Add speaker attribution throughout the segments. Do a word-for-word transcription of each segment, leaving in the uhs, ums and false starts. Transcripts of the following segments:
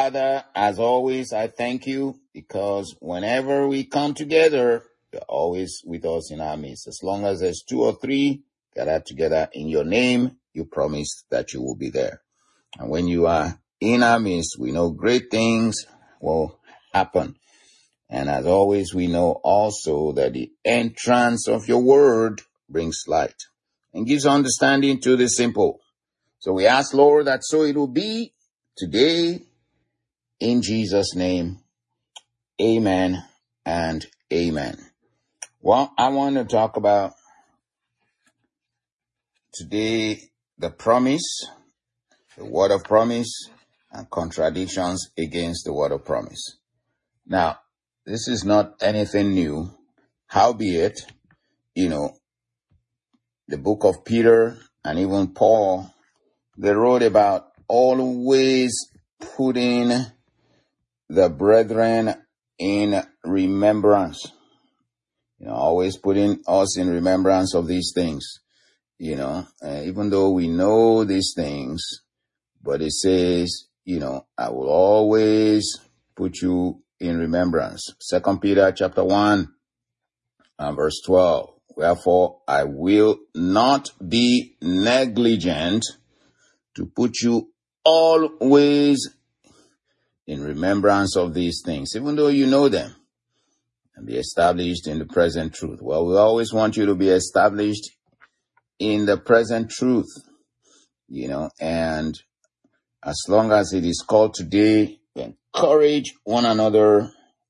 Speaker 1: Father, as always, I thank you because whenever we come together, you're always with us in our midst. As long as there's two or three gathered together in your name, you promised that you will be there. And when you are in our midst, we know great things will happen. And as always, we know also that the entrance of your word brings light and gives understanding to the simple. So we ask, Lord, that so it will be today in Jesus' name. Amen and amen. Well, I want to talk about today the promise, the word of promise, and contradictions against the word of promise. Now, this is not anything new. Howbeit, you know, the book of Peter and even Paul, they wrote about always putting the brethren in remembrance. You know, always putting us in remembrance of these things. You know, uh, even though we know these things, but it says, you know, I will always put you in remembrance. Second Peter chapter one and verse twelve. Wherefore I will not be negligent to put you always in remembrance of these things, even though you know them, and be established in the present truth. Well, we always want you to be established in the present truth, you know, and as long as it is called today, encourage one another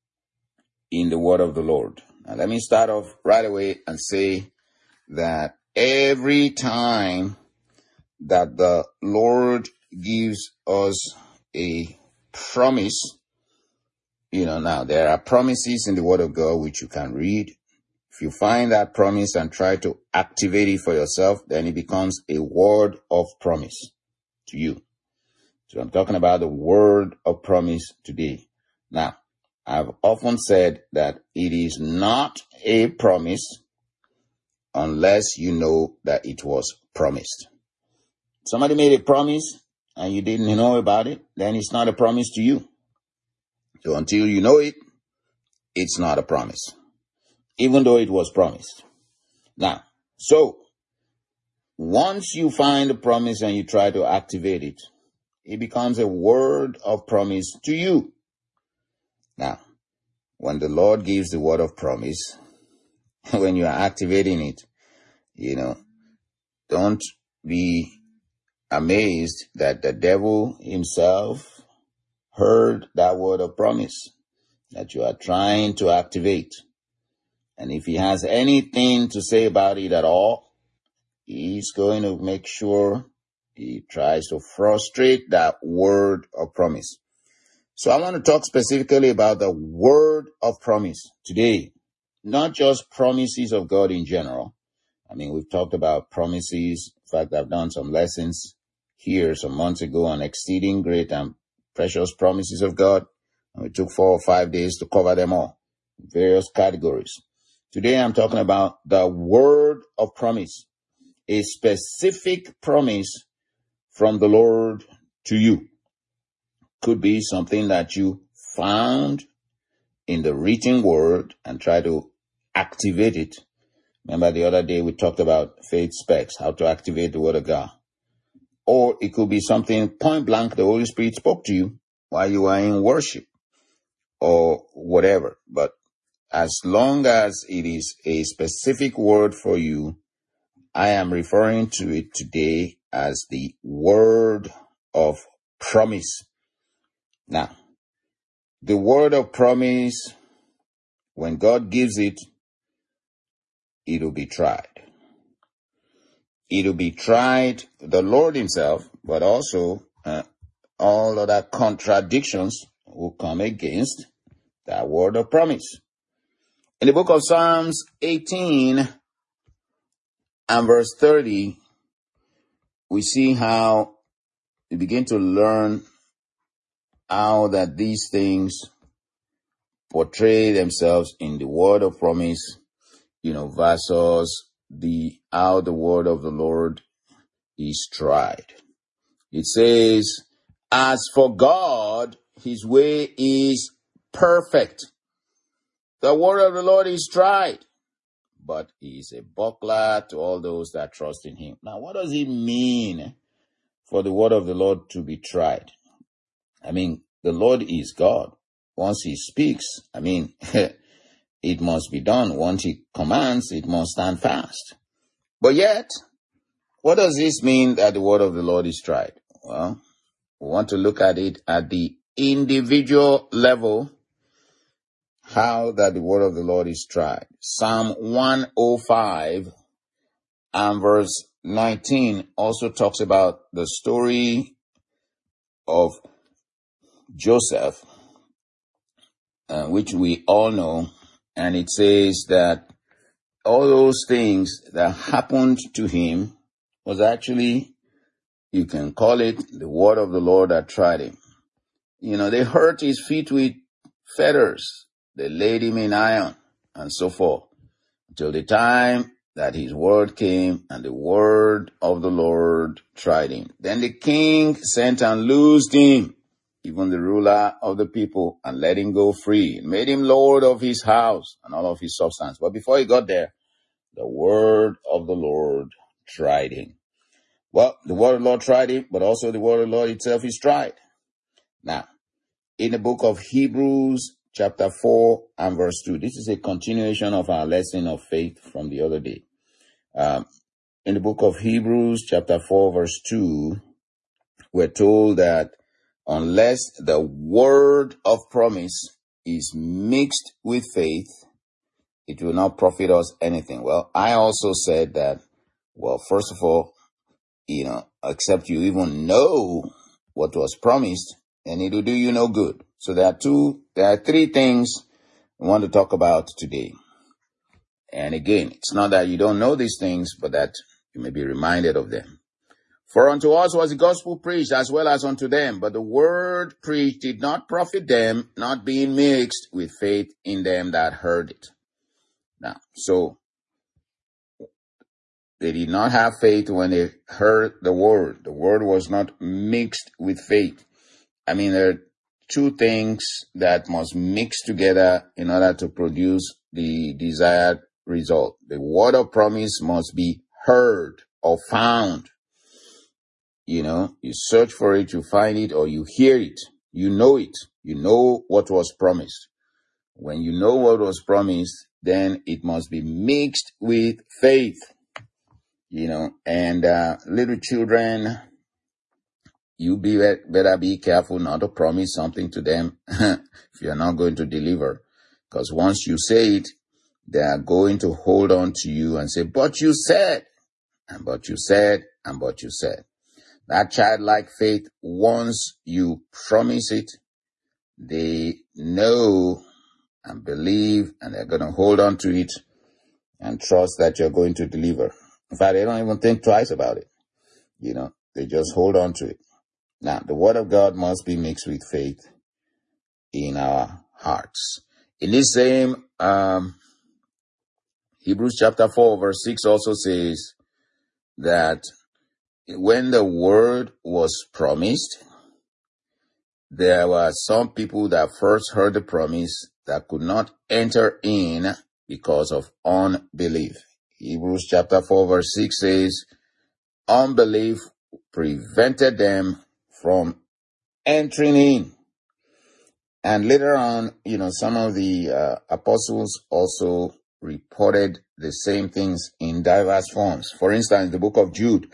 Speaker 1: in the word of the Lord. Now, let me start off right away and say that every time that the Lord gives us a promise, you know, now there are promises in the word of God which you can read. If you find that promise and try to activate it for yourself, then it becomes a word of promise to you. So I'm talking about the word of promise today. Now, I've often said that it is not a promise unless you know that it was promised. Somebody made a promise and you didn't know about it, then it's not a promise to you. So until you know it, it's not a promise, even though it was promised. Now, so once you find a promise and you try to activate it, it becomes a word of promise to you. Now, when the Lord gives the word of promise, when you are activating it, you know, don't be amazed that the devil himself heard that word of promise that you are trying to activate. And if he has anything to say about it at all, he's going to make sure he tries to frustrate that word of promise. So I want to talk specifically about the word of promise today, not just promises of God in general. I mean, we've talked about promises. In fact, I've done some lessons here some months ago on exceeding great and precious promises of God. And we took four or five days to cover them all, various categories. Today I'm talking about the word of promise, a specific promise from the Lord to you. Could be something that you found in the written word and try to activate it. Remember the other day we talked about faith specs, how to activate the word of God. Or it could be something point blank the Holy Spirit spoke to you while you are in worship or whatever. But as long as it is a specific word for you, I am referring to it today as the word of promise. Now, the word of promise, when God gives it, it'll be tried. It'll be tried, the Lord himself, but also uh, all other contradictions will come against that word of promise. In the book of Psalms eighteen and verse thirty, we see how we begin to learn how that these things portray themselves in the word of promise, you know, versus the how the word of the Lord is tried. It says, as for God, his way is perfect. The word of the Lord is tried, but he is a buckler to all those that trust in him. Now, what does it mean for the word of the Lord to be tried? I mean, the Lord is God. Once he speaks, I mean, it must be done. Once he commands, it must stand fast. But yet, what does this mean that the word of the Lord is tried? Well, we want to look at it at the individual level, how that the word of the Lord is tried. Psalm one oh five and verse nineteen also talks about the story of Joseph, uh, which we all know, and it says that all those things that happened to him was actually, you can call it the word of the Lord that tried him. You know, they hurt his feet with fetters, they laid him in iron, and so forth, until the time that his word came, and the word of the Lord tried him. Then the king sent and loosed him, even the ruler of the people, and let him go free, and made him lord of his house and all of his substance. But before he got there, the word of the Lord tried him. Well, the word of the Lord tried him, but also the word of the Lord itself is tried. Now, in the book of Hebrews, chapter four and verse two, this is a continuation of our lesson of faith from the other day. Um, in the book of Hebrews, chapter four, verse two, we're told that unless the word of promise is mixed with faith, it will not profit us anything. Well, I also said that, well, first of all, you know, except you even know what was promised, and it will do you no good. So there are two, there are three things I want to talk about today. And again, it's not that you don't know these things, but that you may be reminded of them. For unto us was the gospel preached as well as unto them, but the word preached did not profit them, not being mixed with faith in them that heard it. Now, so they did not have faith when they heard the word. The word was not mixed with faith. I mean, there are two things that must mix together in order to produce the desired result. The word of promise must be heard or found. You know, you search for it, you find it, or you hear it. You know it. You know what was promised. When you know what was promised, then it must be mixed with faith. You know, and uh, little children, you be better be careful not to promise something to them if you're not going to deliver. Because once you say it, they are going to hold on to you and say, but you said, and but you said, and but you said. That childlike faith, once you promise it, they know and believe, and they're going to hold on to it and trust that you're going to deliver. In fact, they don't even think twice about it. You know, they just hold on to it. Now, the word of God must be mixed with faith in our hearts. In this same um, Hebrews chapter four, verse six also says that when the word was promised, there were some people that first heard the promise that could not enter in because of unbelief. Hebrews chapter four, verse six says, unbelief prevented them from entering in. And later on, you know, some of the uh, apostles also reported the same things in diverse forms. For instance, the book of Jude,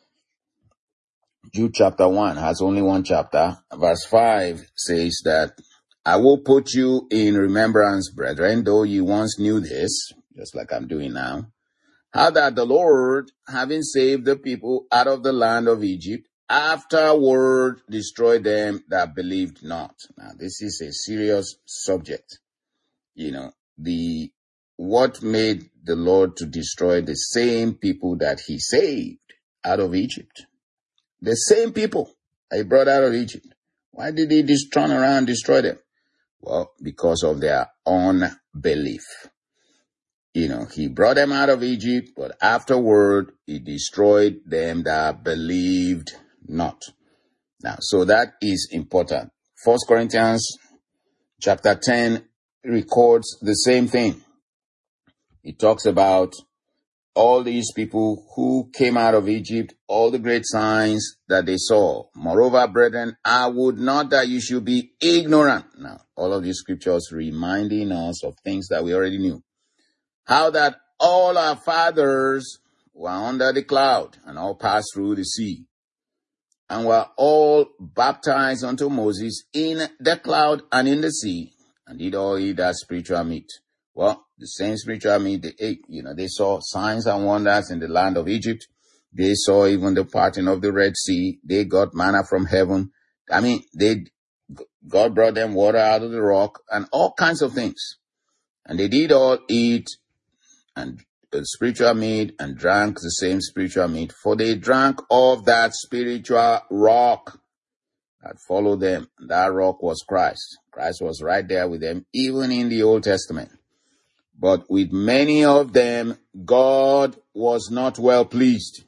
Speaker 1: Jude chapter one has only one chapter. Verse five says that, I will put you in remembrance, brethren, though you once knew this, just like I'm doing now, how that the Lord, having saved the people out of the land of Egypt, afterward destroyed them that believed not. Now, this is a serious subject. You know, the what made the Lord to destroy the same people that he saved out of Egypt? The same people that he brought out of Egypt. Why did he just turn around and destroy them? Well, because of their unbelief. You know, he brought them out of Egypt, but afterward, he destroyed them that believed not. Now, so that is important. First Corinthians chapter ten records the same thing. It talks about all these people who came out of Egypt, all the great signs that they saw. Moreover, brethren, I would not that you should be ignorant. Now, all of these scriptures reminding us of things that we already knew. How that all our fathers were under the cloud and all passed through the sea, and were all baptized unto Moses in the cloud and in the sea, and did all eat that spiritual meat. Well, the same spiritual meat they ate. You know, they saw signs and wonders in the land of Egypt. They saw even the parting of the Red Sea. They got manna from heaven. I mean, they God brought them water out of the rock and all kinds of things. And they did all eat and uh, spiritual meat and drank the same spiritual meat, for they drank of that spiritual rock that followed them. And that rock was Christ. Christ was right there with them, even in the Old Testament. But with many of them, God was not well pleased.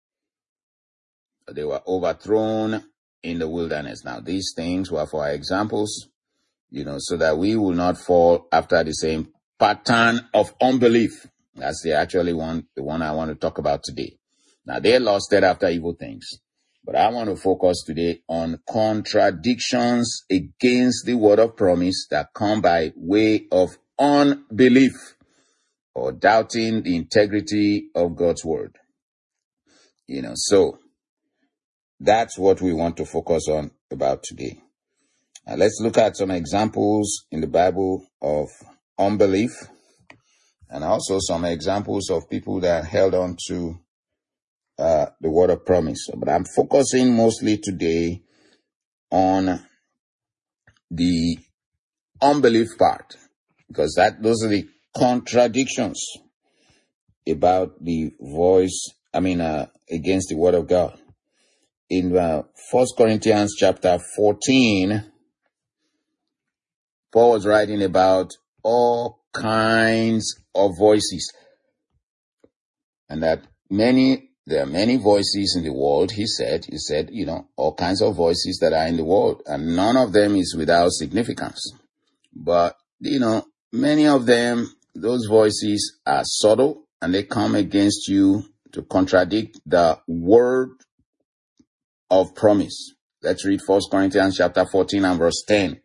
Speaker 1: They were overthrown in the wilderness. Now, these things were for our examples, you know, so that we will not fall after the same pattern of unbelief. That's the actually one, the one I want to talk about today. Now, they lusted after evil things, but I want to focus today on contradictions against the word of promise that come by way of unbelief or doubting the integrity of God's word. You know, so that's what we want to focus on about today. Now, let's look at some examples in the Bible of unbelief, and also some examples of people that held on to uh, the word of promise. But I'm focusing mostly today on the unbelief part, because that those are the contradictions about the voice, I mean, uh, against the word of God. In uh, First Corinthians chapter fourteen, Paul was writing about all kinds of voices, and that many, there are many voices in the world, he said, he said, you know, all kinds of voices that are in the world, and none of them is without significance. But, you know, many of them, those voices are subtle, and they come against you to contradict the word of promise. Let's read First Corinthians chapter fourteen and verse ten.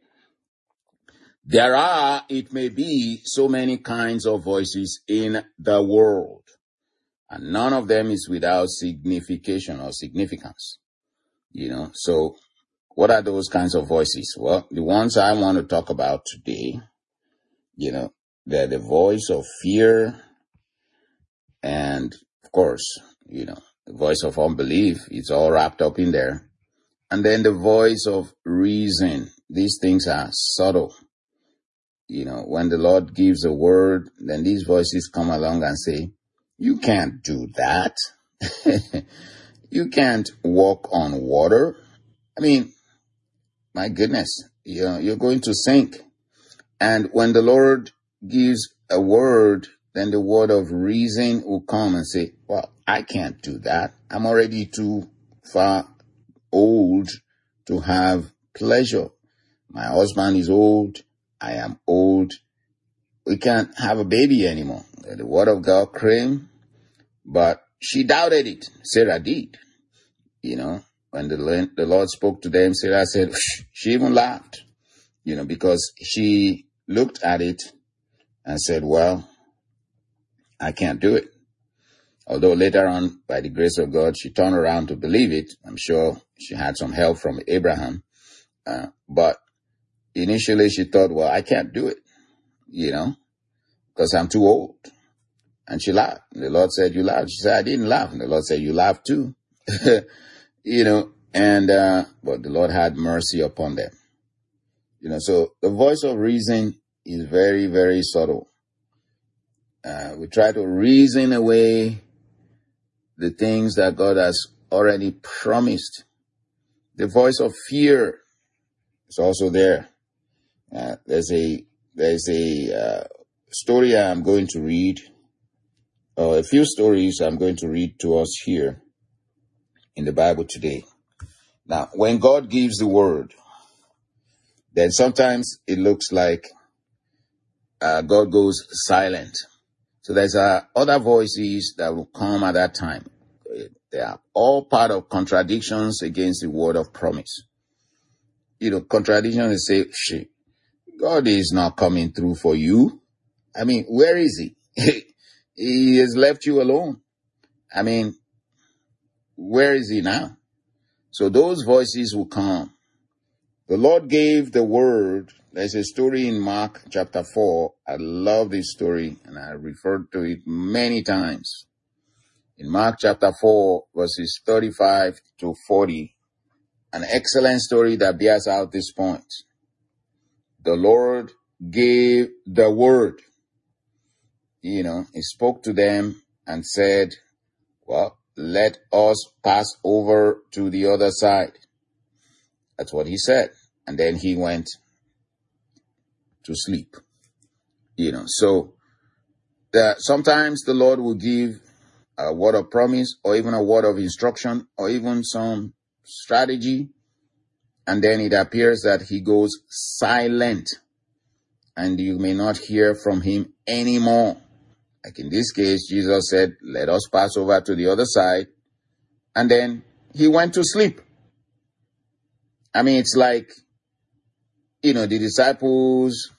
Speaker 1: There are, it may be, so many kinds of voices in the world, and none of them is without signification or significance. You know, so what are those kinds of voices? Well, the ones I want to talk about today, you know, they're the voice of fear, and of course, you know, the voice of unbelief. It's all wrapped up in there. And then the voice of reason. These things are subtle. You know, when the Lord gives a word, then these voices come along and say, you can't do that. You can't walk on water. I mean, my goodness, you know, you're going to sink. And when the Lord gives a word, then the word of reason will come and say, well, I can't do that. I'm already too far old to have pleasure. My husband is old. I am old. We can't have a baby anymore. The word of God came, but she doubted it. Sarah did. You know, when the, the Lord spoke to them, Sarah said, she even laughed, you know, because she looked at it and said, well, I can't do it. Although later on, by the grace of God, she turned around to believe it. I'm sure she had some help from Abraham. Uh, but initially she thought, well, I can't do it, you know, because I'm too old. And she laughed. And the Lord said, you laughed. She said, I didn't laugh. And the Lord said, you laughed too. You know, and, uh, but the Lord had mercy upon them. You know, so the voice of reason is very, very subtle. Uh, we try to reason away the things that God has already promised. The voice of fear is also there. Uh, there's a, there's a, uh, story I'm going to read, or a few stories I'm going to read to us here in the Bible today. Now, when God gives the word, Then sometimes it looks like uh, God goes silent. So there's uh, other voices that will come at that time. They are all part of contradictions against the word of promise. You know, contradictions say, shit, God is not coming through for you. I mean, where is he? He has left you alone. I mean, where is he now? So those voices will come. The Lord gave the word. There's a story in Mark chapter four. I love this story and I referred to it many times. In Mark chapter four, verses thirty-five to forty, an excellent story that bears out this point. The Lord gave the word. You know, he spoke to them and said, well, let us pass over to the other side. That's what he said. And then he went to sleep. You know, so the, sometimes the Lord will give a word of promise or even a word of instruction or even some strategy. And then it appears that he goes silent and you may not hear from him anymore. Like in this case, Jesus said, let us pass over to the other side. And then he went to sleep. I mean, it's like, you know, the disciples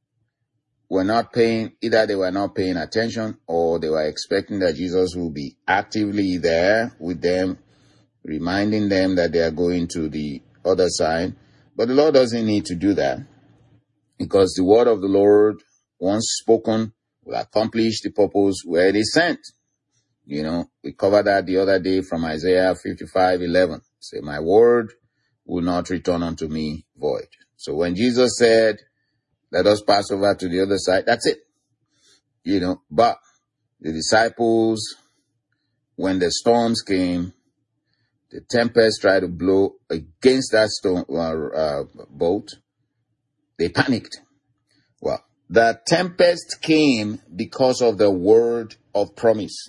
Speaker 1: were not paying, either they were not paying attention or they were expecting that Jesus will be actively there with them, reminding them that they are going to the other side. But the Lord doesn't need to do that because the word of the Lord, once spoken, will accomplish the purpose where it is sent. You know, we covered that the other day from Isaiah fifty-five eleven. Say, my word will not return unto me void. So when Jesus said, let us pass over to the other side, that's it. You know, but the disciples, when the storms came, the tempest tried to blow against that stone, uh, uh, boat, they panicked. Well, the tempest came because of the word of promise.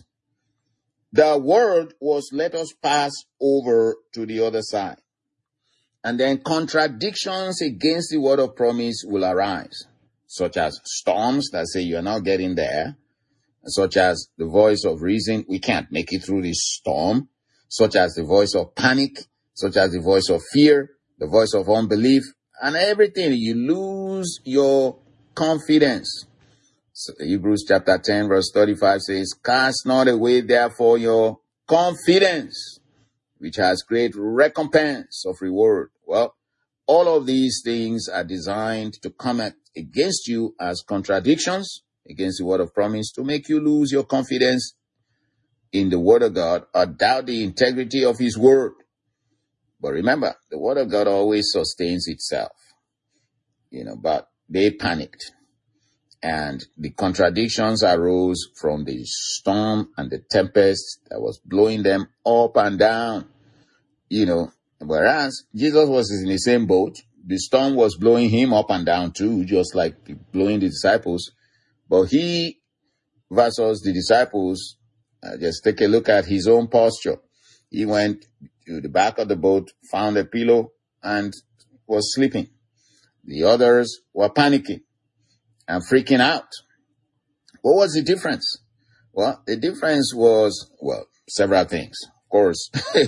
Speaker 1: The word was, let us pass over to the other side. And then contradictions against the word of promise will arise, such as storms that say you're not getting there, such as the voice of reason, we can't make it through this storm, such as the voice of panic, such as the voice of fear, the voice of unbelief, and everything. You lose your confidence. So Hebrews chapter ten verse thirty-five says, cast not away therefore your confidence, which has great recompense of reward. Well, all of these things are designed to come against you as contradictions against the word of promise, to make you lose your confidence in the word of God or doubt the integrity of his word. But remember, the word of God always sustains itself. You know, but they panicked. And the contradictions arose from the storm and the tempest that was blowing them up and down. You know, whereas Jesus was in the same boat. The storm was blowing him up and down too, just like blowing the disciples. But he versus the disciples, uh, just take a look at his own posture. He went to the back of the boat, found a pillow, and was sleeping. The others were panicking and freaking out. What was the difference? Well, the difference was, well, several things. Of course,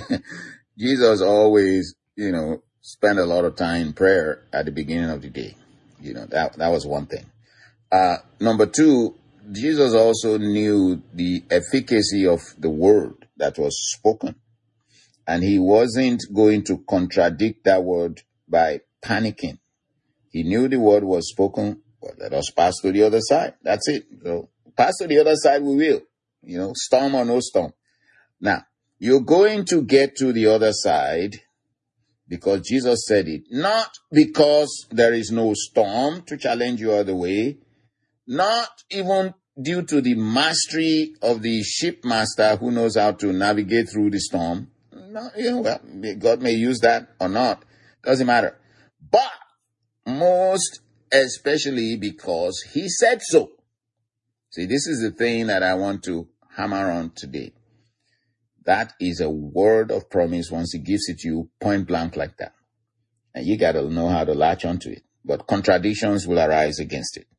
Speaker 1: Jesus always, you know, spent a lot of time in prayer at the beginning of the day. You know, that, that was one thing. Uh, number two, Jesus also knew the efficacy of the word that was spoken. And he wasn't going to contradict that word by panicking. He knew the word was spoken. Well, let us pass to the other side. That's it. So pass to the other side we will. You know, storm or no storm. Now, you're going to get to the other side because Jesus said it. Not because there is no storm to challenge you other way. Not even due to the mastery of the shipmaster who knows how to navigate through the storm. No, you know, well, God may use that or not. Doesn't matter. But most especially because he said so. See, this is the thing that I want to hammer on today. That is a word of promise once he gives it to you point blank like that. And you got to know how to latch onto it. but contradictions will arise against it.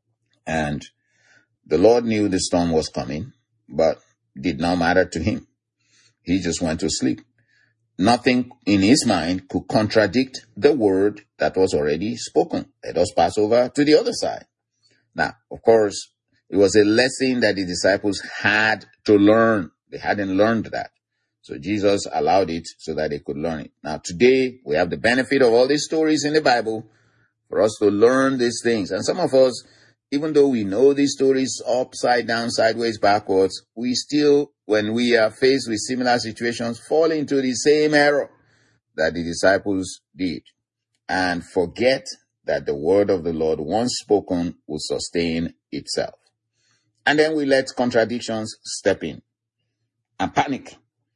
Speaker 1: And the Lord knew the storm was coming, but did not matter to him. He just went to sleep. Nothing in his mind could contradict the word that was already spoken. Let us pass over to the other side. Now, of course, it was a lesson that the disciples had to learn. They hadn't learned that. So Jesus allowed it so that they could learn it. Now, today, we have the benefit of all these stories in the Bible for us to learn these things. And some of us, even though we know these stories upside down, sideways, backwards, we still, when we are faced with similar situations, fall into the same error that the disciples did and forget that the word of the Lord, once spoken, will sustain itself. And then we let contradictions step in and panic,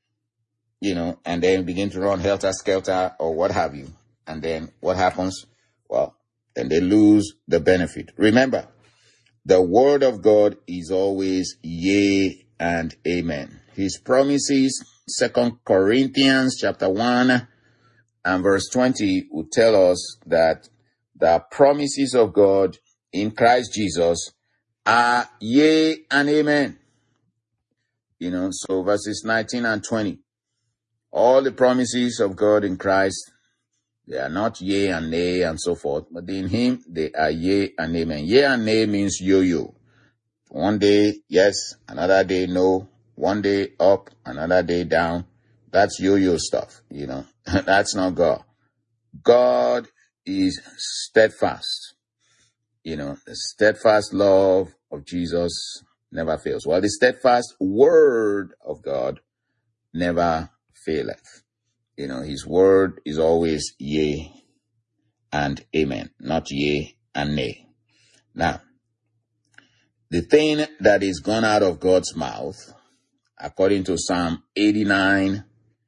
Speaker 1: you know, and then begin to run helter-skelter or what have you. And then what happens? Well, then they lose the benefit. Remember, the word of God is always yea and amen. His promises, Second Corinthians chapter one and verse twenty will tell us that the promises of God in Christ Jesus are yea and amen. You know, so verses nineteen and twenty. All the promises of God in Christ, they are not yea and nay and so forth, but in him they are yea and amen. Yea and nay means yo-yo. One day, yes, another day, no. One day up, another day down. That's yo-yo stuff, you know. That's not God. God is steadfast. You know, the steadfast love of Jesus never fails. While the steadfast word of God never faileth. You know, his word is always yea and amen, not yea and nay. Now, the thing that is gone out of God's mouth, according to Psalm eighty-nine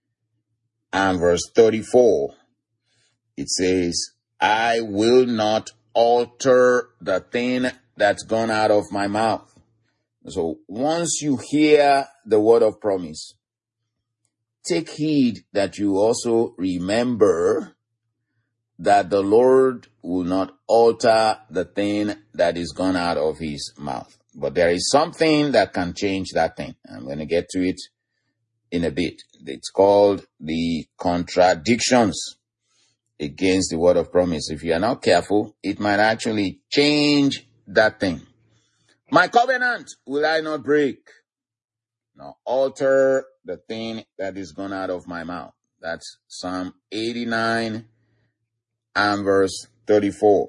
Speaker 1: and verse thirty-four, it says, I will not alter the thing that's gone out of my mouth. So once you hear the word of promise, take heed that you also remember that the Lord will not alter the thing that is gone out of his mouth. But there is something that can change that thing. I'm going to get to it in a bit. It's called the contradictions against the word of promise. If you are not careful, it might actually change that thing. My covenant will I not break, nor alter the thing that is gone out of my mouth. That's Psalm eighty-nine and verse thirty-four.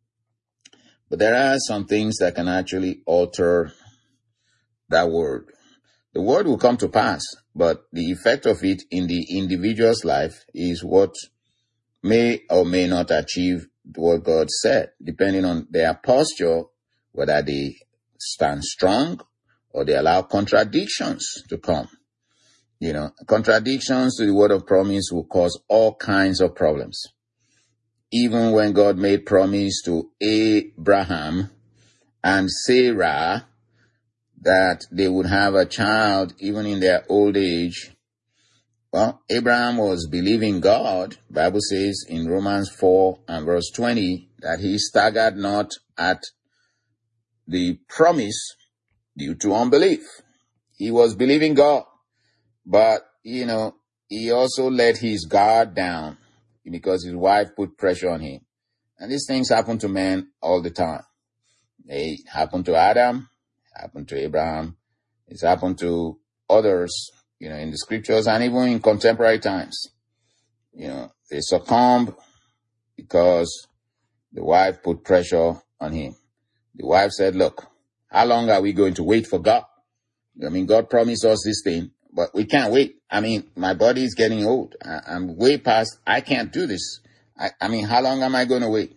Speaker 1: But there are some things that can actually alter that word. The word will come to pass, but the effect of it in the individual's life is what may or may not achieve what God said, depending on their posture, whether they stand strong or they allow contradictions to come. You know, contradictions to the word of promise will cause all kinds of problems. Even when God made promise to Abraham and Sarah that they would have a child even in their old age, well, Abraham was believing God. The Bible says in Romans four and verse twenty that he staggered not at the promise due to unbelief. He was believing God, but, you know, he also let his guard down because his wife put pressure on him. And these things happen to men all the time. They happen to Adam, happened to Abraham, it's happened to others, you know, in the scriptures and even in contemporary times. You know, they succumb because the wife put pressure on him. The wife said, look, how long are we going to wait for God? I mean, God promised us this thing, but we can't wait. I mean, my body is getting old. I, I'm way past, I can't do this. I, I mean, how long am I going to wait?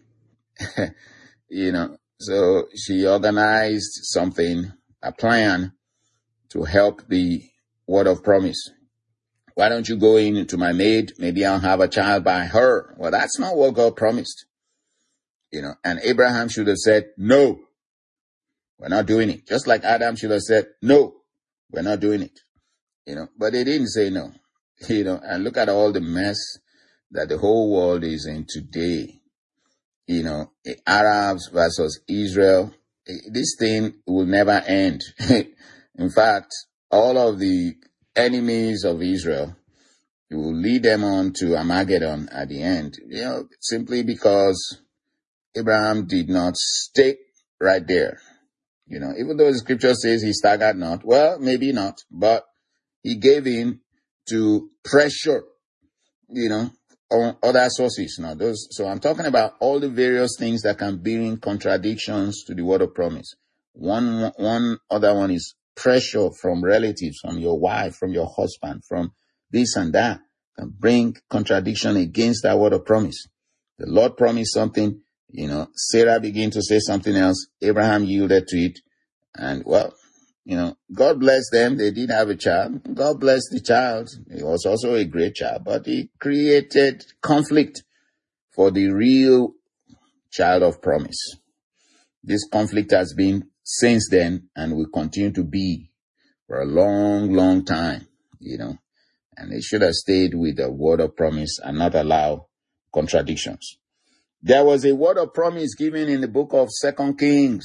Speaker 1: You know, so she organized something, a plan to help the word of promise. Why don't you go in to my maid? Maybe I'll have a child by her. Well, that's not what God promised. You know, and Abraham should have said, no, we're not doing it. Just like Adam should have said, no, we're not doing it. You know, but they didn't say no. You know, and look at all the mess that the whole world is in today. you know, Arabs versus Israel. This thing will never end. In fact, all of the enemies of Israel, it will lead them on to Armageddon at the end, you know, simply because Abraham did not stay right there. You know, even though the scripture says he staggered not, well, maybe not, but he gave in to pressure, you know, on other sources. Now, those, so I'm talking about all the various things that can bring contradictions to the word of promise. One, one other one is pressure from relatives, from your wife, from your husband, from this and that, can bring contradiction against that word of promise. The Lord promised something, you know, Sarah began to say something else. Abraham yielded to it. And well, you know, God bless them. They did have a child. God bless the child. He was also a great child, but he created conflict for the real child of promise. This conflict has been since then and will continue to be for a long, long time, you know, and they should have stayed with the word of promise and not allow contradictions. There was a word of promise given in the book of Second Kings,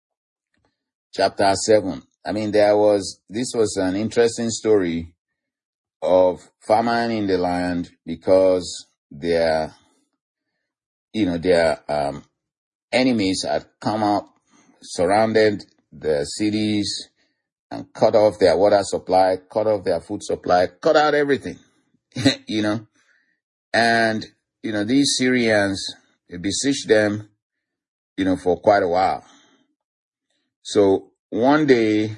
Speaker 1: chapter seven. I mean, there was, this was an interesting story of famine in the land because their, you know, their um, enemies had come up, surrounded the cities and cut off their water supply, cut off their food supply, cut out everything, you know. And, you know, these Syrians, they besieged them, you know, for quite a while. So one day,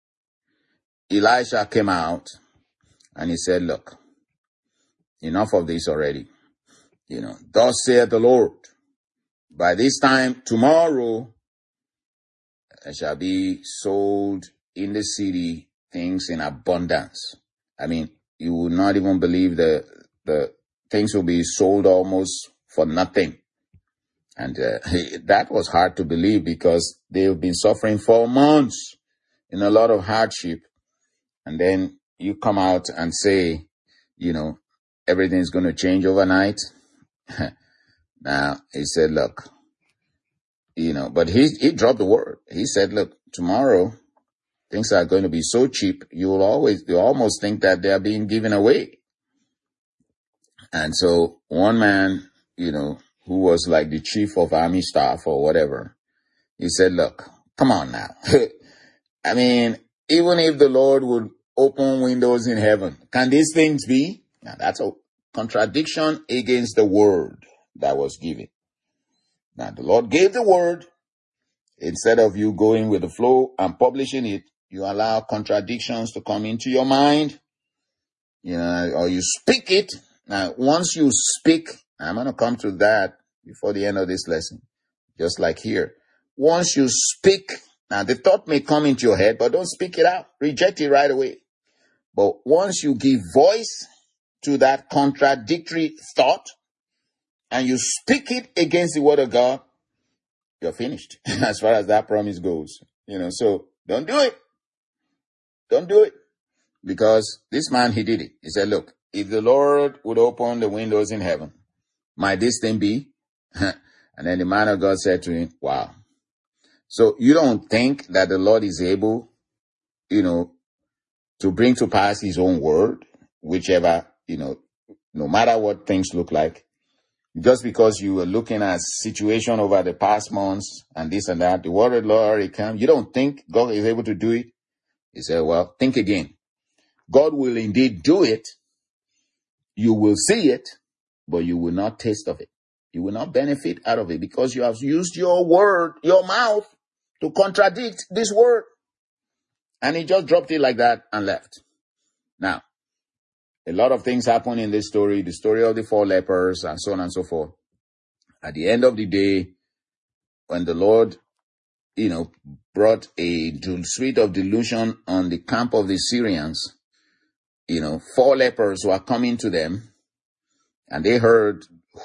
Speaker 1: Elisha came out and he said, look, enough of this already. You know, thus saith the Lord, by this time tomorrow, there shall be sold in the city things in abundance. I mean, you will not even believe the, the things will be sold almost for nothing. And uh, that was hard to believe because they've been suffering for months in a lot of hardship. And then you come out and say, you know, everything's going to change overnight. Now, he said, look, you know, but he, he dropped the word. He said, look, tomorrow things are going to be so cheap. You will always, you almost think that they're being given away. And so one man, you know, who was like the chief of army staff or whatever, he said, look, come on now. I mean, even if the Lord would open windows in heaven, can these things be? Now, that's a contradiction against the word that was given. Now, the Lord gave the word. Instead of you going with the flow and publishing it, you allow contradictions to come into your mind, you know, or you speak it. Now, once you speak, I'm going to come to that before the end of this lesson, just like here. Once you speak, now the thought may come into your head, but don't speak it out. Reject it right away. But once you give voice to that contradictory thought and you speak it against the word of God, you're finished as far as that promise goes. You know, so don't do it. Don't do it. Because this man, he did it. He said, look, if the Lord would open the windows in heaven, might this thing be? And then the man of God said to him, wow. So you don't think that the Lord is able, you know, to bring to pass his own word, whichever, you know, no matter what things look like. Just because you were looking at situation over the past months and this and that, the word of the Lord already came. You don't think God is able to do it? He said, well, think again. God will indeed do it. You will see it, but you will not taste of it. You will not benefit out of it because you have used your word, your mouth, to contradict this word. And he just dropped it like that and left. Now, a lot of things happen in this story, the story of the four lepers and so on and so forth. At the end of the day, when the Lord, you know, brought a spirit of delusion on the camp of the Syrians, you know, four lepers were coming to them and they heard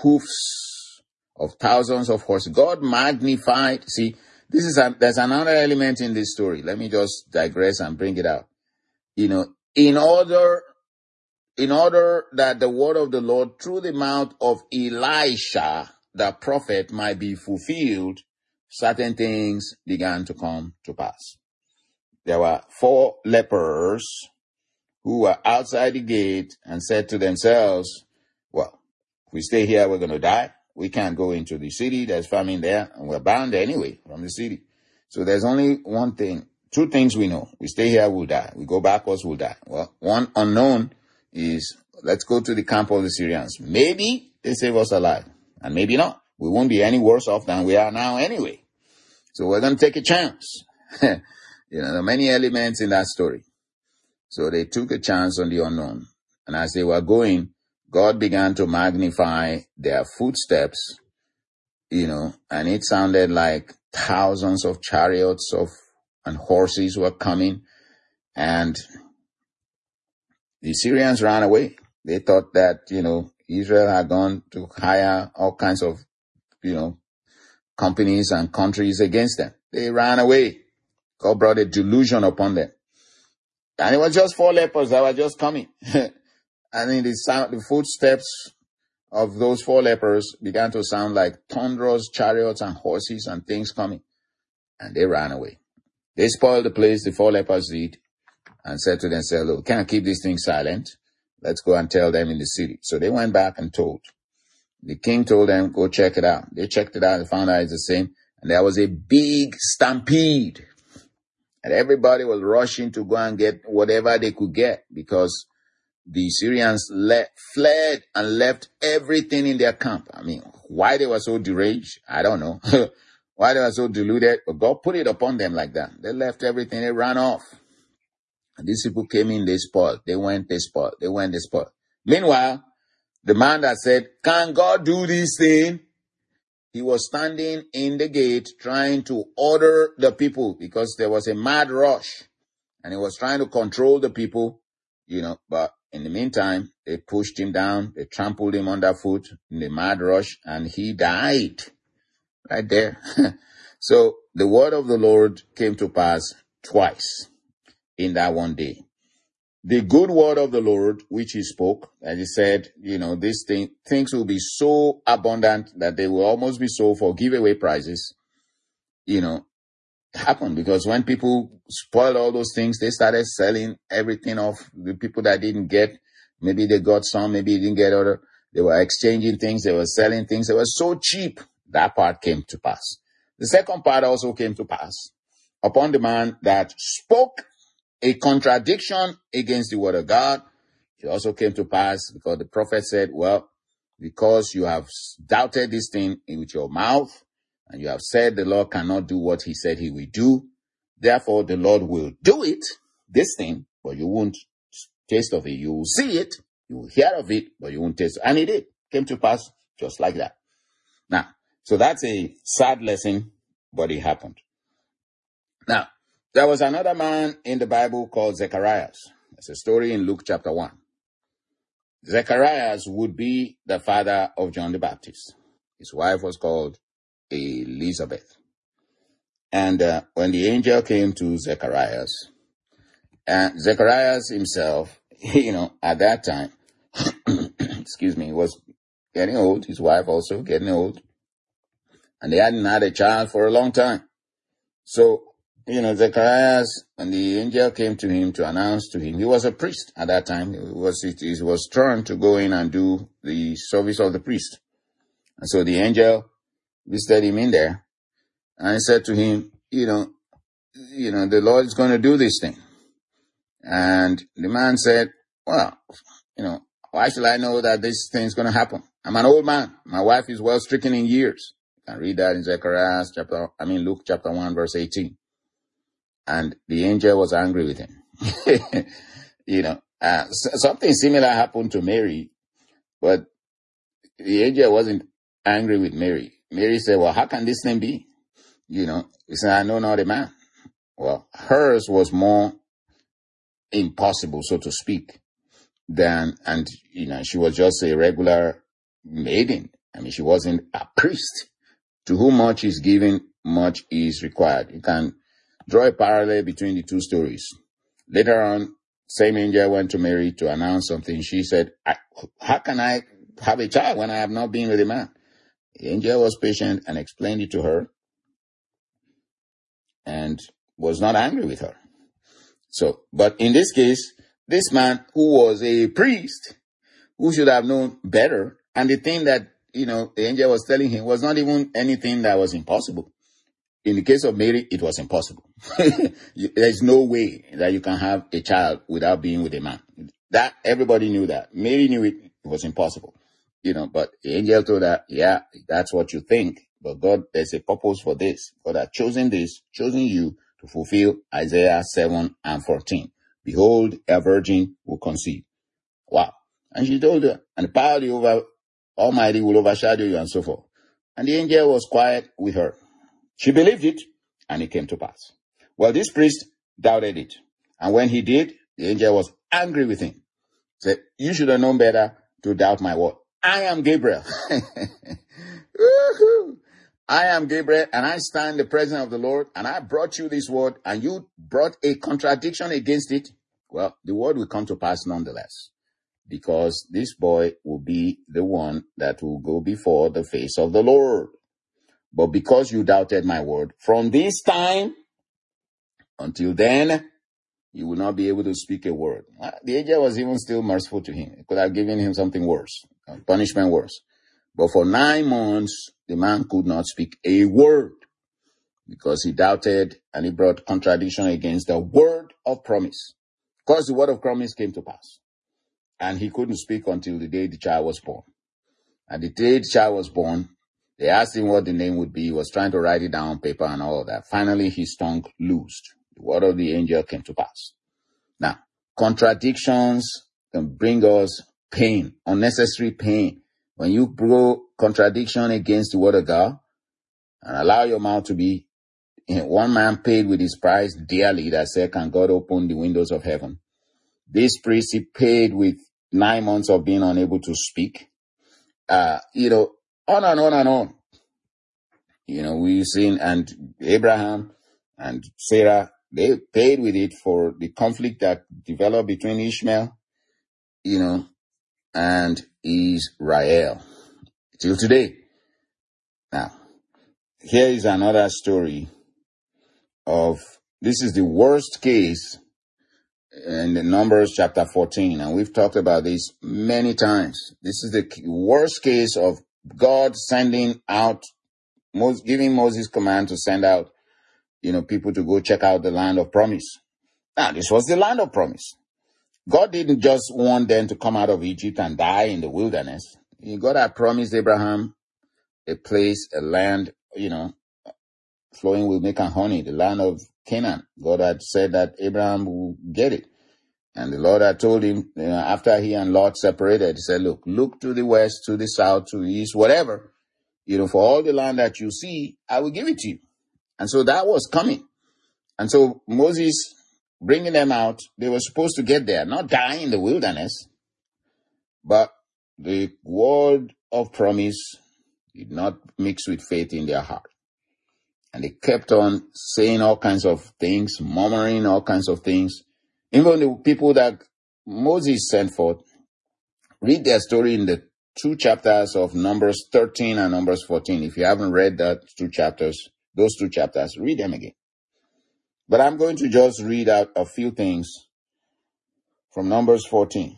Speaker 1: hoofs of thousands of horses. God magnified. See, this is a, there's another element in this story. Let me just digress and bring it out. You know, in order In order that the word of the Lord through the mouth of Elisha the prophet might be fulfilled, certain things began to come to pass. There were four lepers who were outside the gate and said to themselves, well, if we stay here, we're going to die. We can't go into the city. There's famine there, and we're bound anyway from the city. So there's only one thing, two things we know. We stay here, we'll die. We go backwards, we'll die. Well, one unknown is, let's go to the camp of the Syrians. Maybe they save us alive, and maybe not. We won't be any worse off than we are now anyway. So we're going to take a chance. You know, there are many elements in that story. So they took a chance on the unknown. And as they were going, God began to magnify their footsteps, you know, and it sounded like thousands of chariots of and horses were coming. And the Syrians ran away. They thought that, you know, Israel had gone to hire all kinds of, you know, companies and countries against them. They ran away. God brought a delusion upon them. And it was just four lepers that were just coming. And in the sound, the footsteps of those four lepers began to sound like thunderous chariots and horses and things coming. And they ran away. They spoiled the place, the four lepers did, and said to themselves, look, can't keep these things silent. Let's go and tell them in the city. So they went back and told. The king told them, go check it out. They checked it out and found out it's the same. And there was a big stampede. And everybody was rushing to go and get whatever they could get, because the Syrians le- fled and left everything in their camp. I mean, why they were so deranged, I don't know. Why they were so deluded, but God put it upon them like that. They left everything, they ran off. And these people came in, they spoiled. They went, they spoiled. They went, they spoiled. Meanwhile, the man that said, can God do this thing? He was standing in the gate trying to order the people, because there was a mad rush. And he was trying to control the people, you know, but in the meantime, they pushed him down, they trampled him underfoot in the mad rush, and he died right there. So the word of the Lord came to pass twice in that one day. The good word of the Lord, which he spoke, and he said, you know, these thing, things will be so abundant that they will almost be sold for giveaway prices, you know, happened, because when people spoiled all those things, they started selling everything off. The people that didn't get, maybe they got some, maybe they didn't get other. They were exchanging things, they were selling things. They were so cheap. That part came to pass. The second part also came to pass upon the man that spoke a contradiction against the word of God. It also came to pass because the prophet said, well, because you have doubted this thing with your mouth, and you have said the Lord cannot do what he said he will do, therefore the Lord will do it, this thing, but you won't taste of it. You will see it, you will hear of it, but you won't taste it. And it did. Came to pass just like that. Now, so that's a sad lesson, but it happened. Now, there was another man in the Bible called Zacharias. It's a story in Luke chapter one. Zacharias would be the father of John the Baptist. His wife was called Elizabeth. And uh, when the angel came to Zacharias, and Zacharias himself, you know, at that time, excuse me, was getting old. His wife also getting old. And they hadn't had a child for a long time. So, you know, Zacharias, when the angel came to him to announce to him, he was a priest at that time. It was, it, it was turn to go in and do the service of the priest. And so the angel visited him in there and said to him, you know, you know, the Lord is going to do this thing. And the man said, well, you know, why should I know that this thing is going to happen? I'm an old man. My wife is well stricken in years. You can read that in Zechariah chapter, I mean, Luke chapter one, verse eighteen. And the angel was angry with him. You know, uh, something similar happened to Mary, but the angel wasn't angry with Mary. Mary said, well, how can this thing be? You know, he said, I know not a man. Well, hers was more impossible, so to speak, than, and, you know, she was just a regular maiden. I mean, she wasn't a priest. To whom much is given, much is required. You can draw a parallel between the two stories. Later on, same angel went to Mary to announce something. She said, I, how can I have a child when I have not been with a man? The angel was patient and explained it to her and was not angry with her. So, but in this case, this man who was a priest, who should have known better, and the thing that, you know, the angel was telling him was not even anything that was impossible. In the case of Mary, it was impossible. There's no way that you can have a child without being with a man. That everybody knew that. Mary knew it, it was impossible. You know, but the angel told her, yeah, that's what you think. But God, there's a purpose for this. God has chosen this, chosen you to fulfill Isaiah seven and fourteen. Behold, a virgin will conceive. Wow. And she told her, and the power of the over, Almighty will overshadow you and so forth. And the angel was quiet with her. She believed it, and it came to pass. Well, this priest doubted it. And when he did, the angel was angry with him. Said, you should have known better to doubt my word. I am Gabriel. I am Gabriel, and I stand in the presence of the Lord, and I brought you this word, and you brought a contradiction against it. Well, the word will come to pass nonetheless, because this boy will be the one that will go before the face of the Lord. But because you doubted my word, from this time until then, you will not be able to speak a word. The angel was even still merciful to him. It could have given him something worse, punishment worse. But for nine months, the man could not speak a word because he doubted, and he brought contradiction against the word of promise. Of course, the word of promise came to pass, and he couldn't speak until the day the child was born. And the day the child was born, they asked him what the name would be. He was trying to write it down on paper and all of that. Finally, his tongue loosed. The word of the angel came to pass. Now, contradictions can bring us pain, unnecessary pain. When you bring contradiction against the word of God and allow your mouth to be, you know, one man paid with his price dearly that said, can God open the windows of heaven? This priest, he paid with nine months of being unable to speak. Uh, you know, on and on and on. You know, we've seen, and Abraham and Sarah, they paid with it for the conflict that developed between Ishmael, you know, and Israel till today. Now, here is another story of, this is the worst case in the Numbers chapter fourteen, and we've talked about this many times. This is the worst case of God sending out, giving Moses command to send out, you know, people to go check out the land of promise. Now, this was the land of promise. God didn't just want them to come out of Egypt and die in the wilderness. God had promised Abraham a place, a land, you know, flowing with milk and honey, the land of Canaan. God had said that Abraham will get it. And the Lord had told him, you know, after he and Lot separated, he said, look, look to the west, to the south, to the east, whatever. You know, for all the land that you see, I will give it to you. And so that was coming. And so Moses bringing them out, they were supposed to get there, not die in the wilderness. But the word of promise did not mix with faith in their heart. And they kept on saying all kinds of things, murmuring all kinds of things. Even the people that Moses sent forth, read their story in the two chapters of Numbers thirteen and Numbers fourteen. If you haven't read that two chapters, those two chapters, read them again. But I'm going to just read out a few things from Numbers fourteen.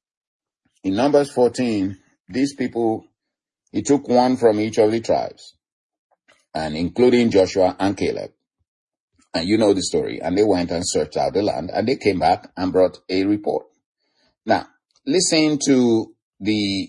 Speaker 1: In Numbers fourteen, these people, he took one from each of the tribes, and including Joshua and Caleb. And you know the story. And they went and searched out the land, and they came back and brought a report. Now, listen to the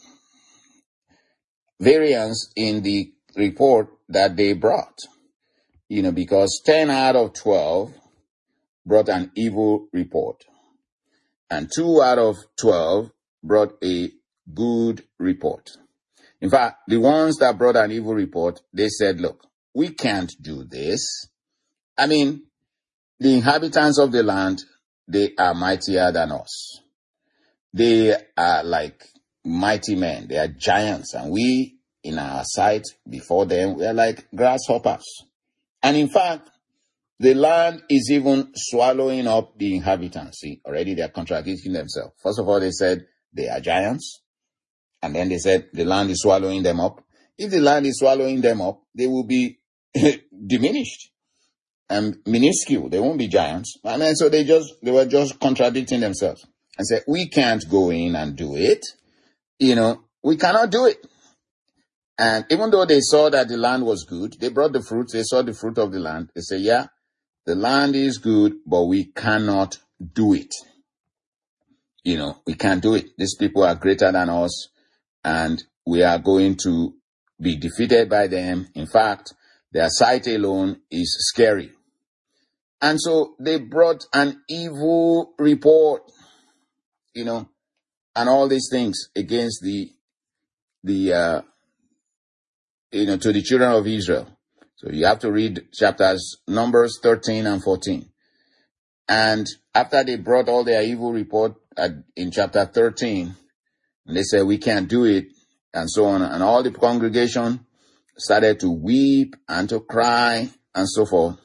Speaker 1: variance in the report that they brought. You know, because ten out of twelve brought an evil report. And two out of twelve brought a good report. In fact, the ones that brought an evil report, they said, look, we can't do this. I mean, the inhabitants of the land, they are mightier than us. They are like mighty men. They are giants. And we, in our sight, before them, we are like grasshoppers. And in fact, the land is even swallowing up the inhabitants. See, already they are contradicting themselves. First of all, they said they are giants. And then they said the land is swallowing them up. If the land is swallowing them up, they will be diminished and minuscule. They won't be giants. I mean, so they just, they were just contradicting themselves and said, we can't go in and do it. You know, we cannot do it. And even though they saw that the land was good, they brought the fruit, they saw the fruit of the land. They say, yeah, the land is good, but we cannot do it. You know, we can't do it. These people are greater than us, and we are going to be defeated by them. In fact, their sight alone is scary. And so they brought an evil report, you know, and all these things against the, the, uh, you know, to the children of Israel. So you have to read chapters Numbers thirteen and fourteen. And after they brought all their evil report at, in chapter thirteen, and they said, we can't do it, and so on. And all the congregation started to weep and to cry and so forth.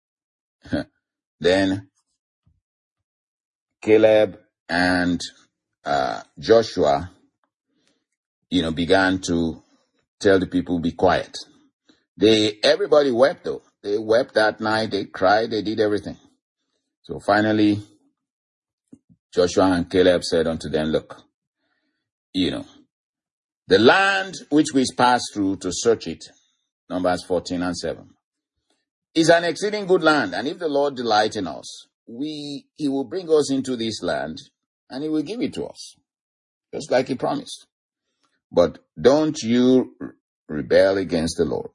Speaker 1: Then Caleb and uh, Joshua, you know, began to tell the people, be quiet. They, everybody wept though. They wept that night, they cried, they did everything. So finally, Joshua and Caleb said unto them, look, you know, the land which we passed through to search it, Numbers fourteen and seven, is an exceeding good land. And if the Lord delight in us, we, he will bring us into this land and he will give it to us, just like he promised. But don't you rebel against the Lord.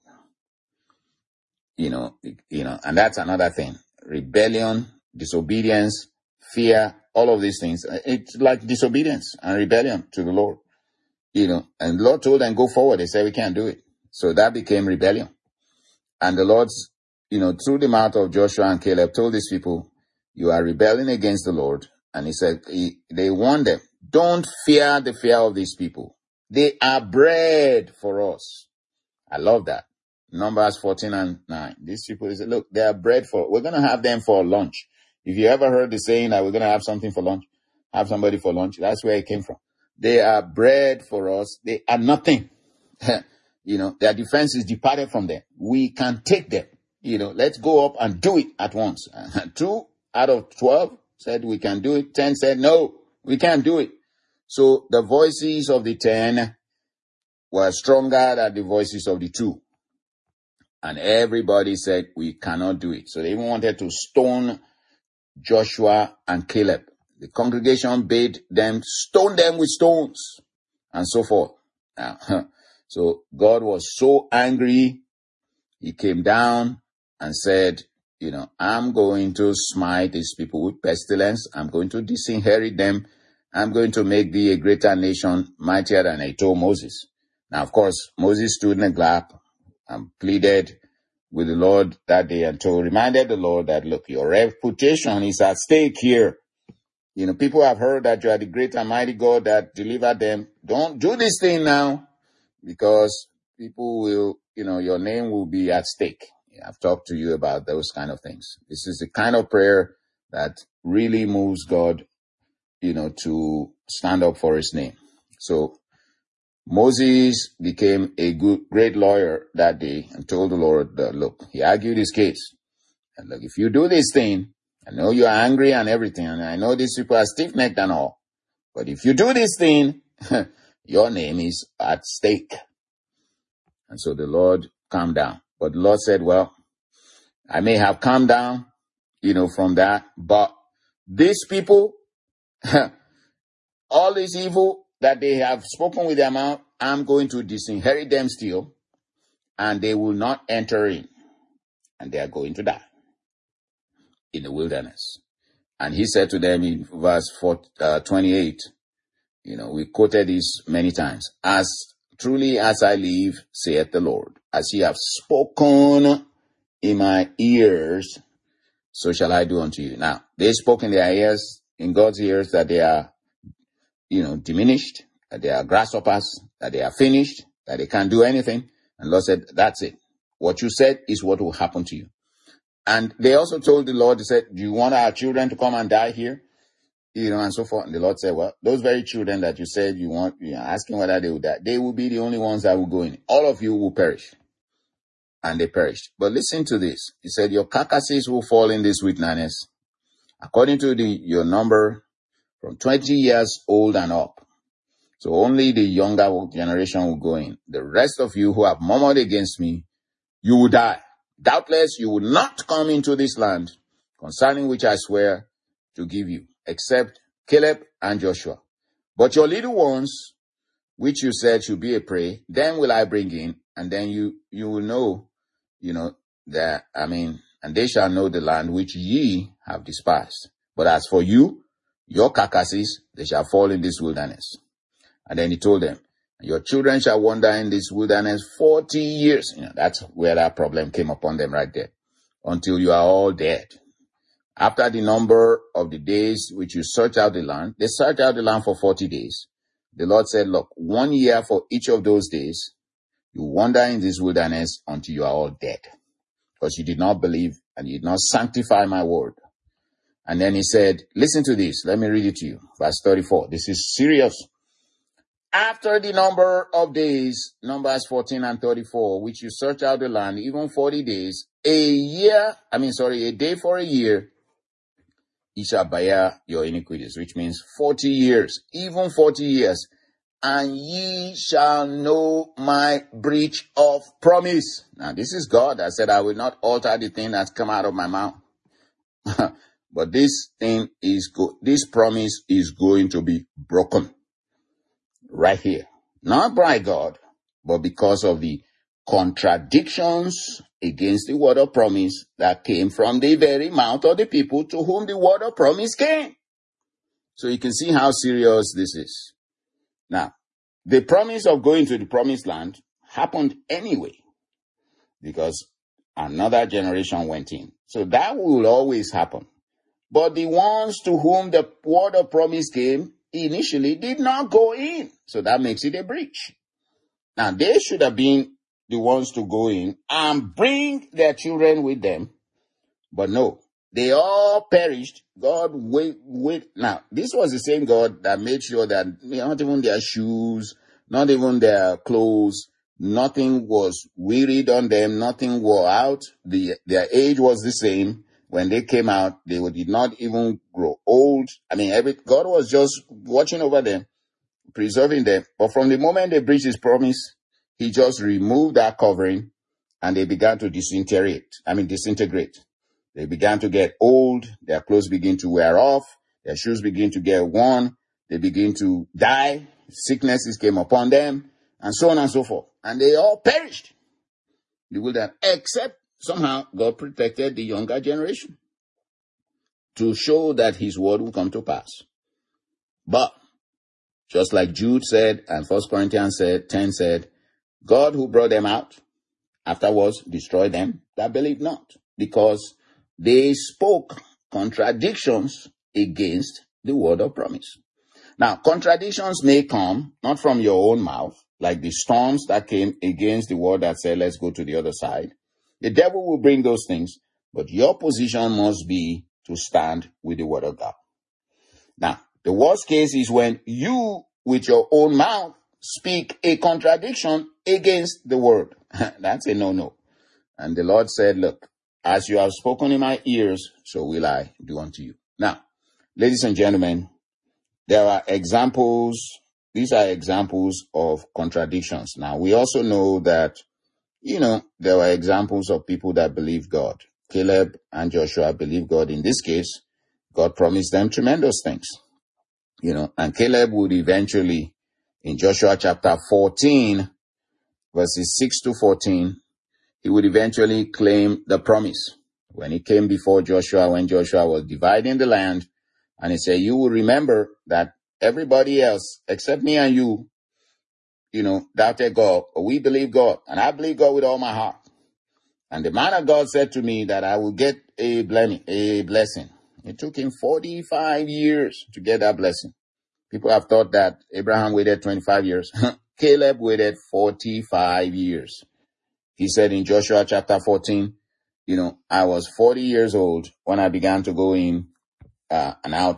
Speaker 1: You know, you know, and that's another thing. Rebellion, disobedience, fear, all of these things. It's like disobedience and rebellion to the Lord. You know, and the Lord told them, go forward. They said, we can't do it. So that became rebellion. And the Lord's, you know, through the mouth of Joshua and Caleb, told these people, you are rebelling against the Lord. And he said, he, they warned them, don't fear the fear of these people. They are bread for us. I love that. Numbers fourteen and nine. These people, they say, look, they are bread for, we're going to have them for lunch. If you ever heard the saying that we're going to have something for lunch, have somebody for lunch, that's where it came from. They are bread for us. They are nothing. You know, their defense is departed from them. We can take them. You know, let's go up and do it at once. Two out of twelve said we can do it. Ten said, no, we can't do it. So the voices of the ten were stronger than the voices of the two. And everybody said, we cannot do it. So they even wanted to stone Joshua and Caleb. The congregation bade them stone them with stones and so forth. Now, so God was so angry, he came down and said, you know, I'm going to smite these people with pestilence. I'm going to disinherit them. I'm going to make thee a greater nation, mightier than I told Moses. Now, of course, Moses stood in the gap and pleaded with the Lord that day and told, reminded the Lord that, look, your reputation is at stake here. You know, people have heard that you are the great and mighty God that delivered them. Don't do this thing now, because people will, you know, your name will be at stake. I've talked to you about those kind of things. This is the kind of prayer that really moves God, you know, to stand up for his name. So Moses became a good, great lawyer that day and told the Lord that, look, he argued his case. And look, if you do this thing, I know you're angry and everything, and I know these people are stiff-necked and all, but if you do this thing, your name is at stake. And so the Lord calmed down. But the Lord said, well, I may have calmed down, you know, from that, but these people, all this evil that they have spoken with their mouth, I'm going to disinherit them still, and they will not enter in, and they are going to die in the wilderness. And he said to them in verse four, uh, twenty-eight, you know, we quoted this many times, as truly as I live, saith the Lord, as ye have spoken in my ears, so shall I do unto you. Now, they spoke in their ears, in God's ears, that they are, you know, diminished, that they are grasshoppers, that they are finished, that they can't do anything. And Lord said, that's it. What you said is what will happen to you. And they also told the Lord, they said, do you want our children to come and die here? you know, and so forth. And the Lord said, well, those very children that you said you want, you're asking whether they will die, they will be the only ones that will go in. All of you will perish. And they perished. But listen to this. He said, your carcasses will fall in this wilderness, according to the your number from twenty years old and up. So only the younger generation will go in. The rest of you who have murmured against me, you will die. Doubtless you will not come into this land, concerning which I swear to give you, except Caleb and Joshua. But your little ones, which you said should be a prey, then will I bring in, and then you, you will know, you know, that, I mean, and they shall know the land which ye have despised. But as for you, your carcasses, they shall fall in this wilderness. And then he told them, your children shall wander in this wilderness forty years. You know, that's where that problem came upon them right there. Until you are all dead. After the number of the days which you search out the land, they search out the land for forty days. The Lord said, look, one year for each of those days, you wander in this wilderness until you are all dead. Because you did not believe and you did not sanctify my word. And then he said, listen to this. Let me read it to you. Verse thirty-four. This is serious. After the number of days, Numbers fourteen and thirty-four, which you search out the land, even forty days, a year, I mean, sorry, a day for a year, ye shall bear your iniquities, which means forty years, even forty years. And ye shall know my breach of promise. Now, this is God that said, I will not alter the thing that's come out of my mouth. But this thing is, go- this promise is going to be broken. Right here. Not by God, but because of the contradictions against the word of promise that came from the very mouth of the people to whom the word of promise came. So you can see how serious this is. Now, the promise of going to the promised land happened anyway, because another generation went in. So that will always happen. But the ones to whom the word of promise came initially did not go in. So that makes it a breach. Now, they should have been the ones to go in and bring their children with them. But no, they all perished. God wait, wait. Now, this was the same God that made sure that not even their shoes, not even their clothes, nothing was wearied on them, nothing wore out. The, their age was the same. When they came out, they did not even grow old. I mean, every, God was just watching over them, preserving them. But from the moment they breached his promise, he just removed that covering and they began to disintegrate. I mean, disintegrate. They began to get old. Their clothes begin to wear off. Their shoes begin to get worn. They begin to die. Sicknesses came upon them and so on and so forth. And they all perished. The wilderness, except somehow God protected the younger generation to show that his word will come to pass. But just like Jude said and First Corinthians said, ten said, God who brought them out afterwards destroyed them that believe not, because they spoke contradictions against the word of promise. Now, contradictions may come not from your own mouth, like the storms that came against the word that said, let's go to the other side. The devil will bring those things, but your position must be to stand with the word of God. Now, the worst case is when you, with your own mouth, speak a contradiction against the word. That's a no-no. And the Lord said, look, as you have spoken in my ears, so will I do unto you. Now, ladies and gentlemen, there are examples. These are examples of contradictions. Now, we also know that, you know, there were examples of people that believe God. Caleb and Joshua believed God. In this case, God promised them tremendous things. You know, and Caleb would eventually, in Joshua chapter fourteen, verses six to fourteen, he would eventually claim the promise. When he came before Joshua, when Joshua was dividing the land, and he said, you will remember that everybody else, except me and you, you know, doubted God, but we believe God, and I believe God with all my heart. And the man of God said to me that I will get a blessing, a blessing. It took him forty-five years to get that blessing. People have thought that Abraham waited twenty-five years. Caleb waited forty-five years. He said in Joshua chapter fourteen, you know, I was forty years old when I began to go in uh, and out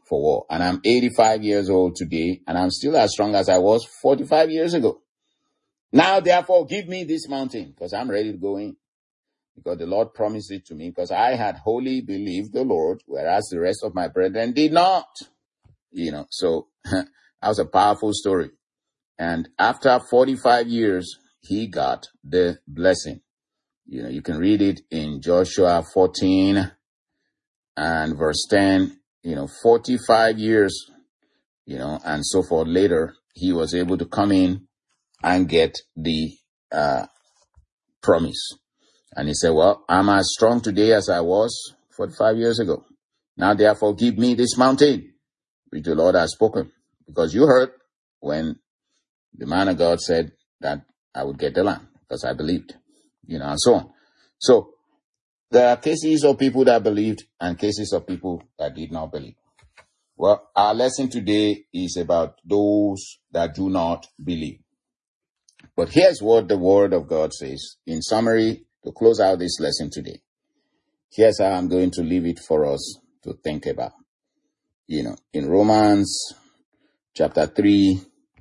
Speaker 1: for war. And I'm eighty-five years old today, and I'm still as strong as I was forty-five years ago. Now, therefore, give me this mountain, because I'm ready to go in. Because the Lord promised it to me, because I had wholly believed the Lord, whereas the rest of my brethren did not. You know, so that was a powerful story. And after forty-five years, he got the blessing. You know, you can read it in Joshua fourteen and verse ten, you know, forty-five years, you know, and so forth. Later, he was able to come in and get the uh, promise. And he said, well, I'm as strong today as I was forty-five years ago. Now, therefore, give me this mountain, which the Lord has spoken. Because you heard when the man of God said that I would get the land, because I believed, you know, and so on. So, there are cases of people that believed and cases of people that did not believe. Well, our lesson today is about those that do not believe. But here's what the Word of God says. In summary, to close out this lesson today, here's how I'm going to leave it for us to think about. You know, in Romans chapter three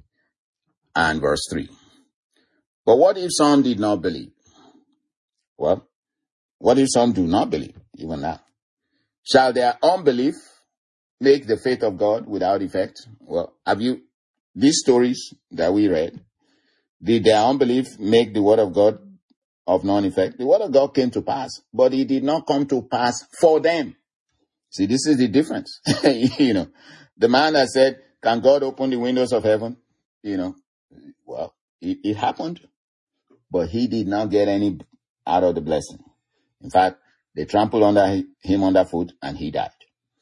Speaker 1: and verse three. But what if some did not believe? Well, what if some do not believe, even now? Shall their unbelief make the faith of God without effect? Well, have you, these stories that we read, did their unbelief make the word of God of none effect? The word of God came to pass, but it did not come to pass for them. See, this is the difference. You know, the man that said, can God open the windows of heaven? You know, well, it, it happened, but he did not get any out of the blessing. In fact, they trampled under him underfoot and he died.